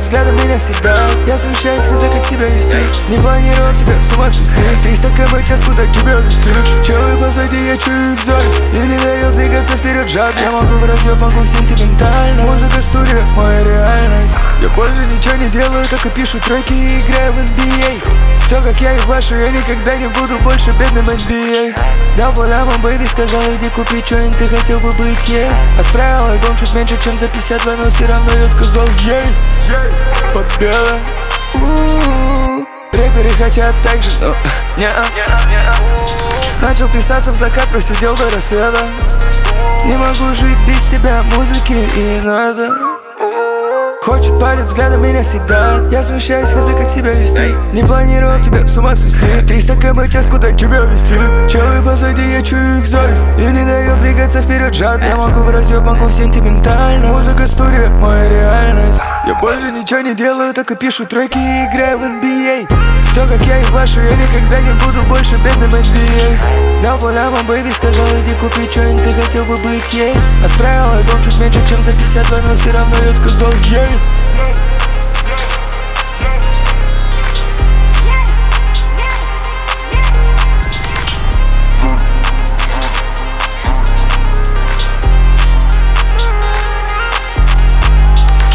взглядом меня съедает. Я смущаюсь сказать, как себя вести. Не планировал тебя с ума свести. 300 км час, куда тебя вести? Челы позади, я чую их зависть. Им не дает двигаться вперед жадность. Я могу в разъёб, могу сентиментально. Музыка, студия, моя реальность. Я больше ничего не делаю, только пишу треки и играю в NBA. То, как я ебашу, я никогда не буду больше бедным NBA. Дал по лямам, бэйби, сказал, иди купи что-нибудь, ты хотел бы быть, ей. Отправил альбом чуть меньше, чем за 52, но все равно я сказал, ей. Победа. Рэперы хотят так же, но не-а. Начал писаться в закат, просидел до рассвета. Не могу жить без тебя, музыки и не надо. Хочет палец, взглядом меня съедает. Я смущаюсь сказать, как себя вести. Не планировал тебя с ума свести. 300 км час, куда тебя вести? Челы позади, я чую их зависть. Им не дает двигаться вперед жадно. Я могу в разъёб, могу сентиментально. Музыка, студия, моя реальность. Я больше ничего не делаю, только пишу треки и играю в NBA. То, как я ебашу, я никогда не буду больше бедным NBA. Дал по лямам, бэйби, сказал, иди купи что-нибудь, ты хотел бы быть, ей. Отправил альбом чуть меньше, чем за 52, но все равно я сказал, ей.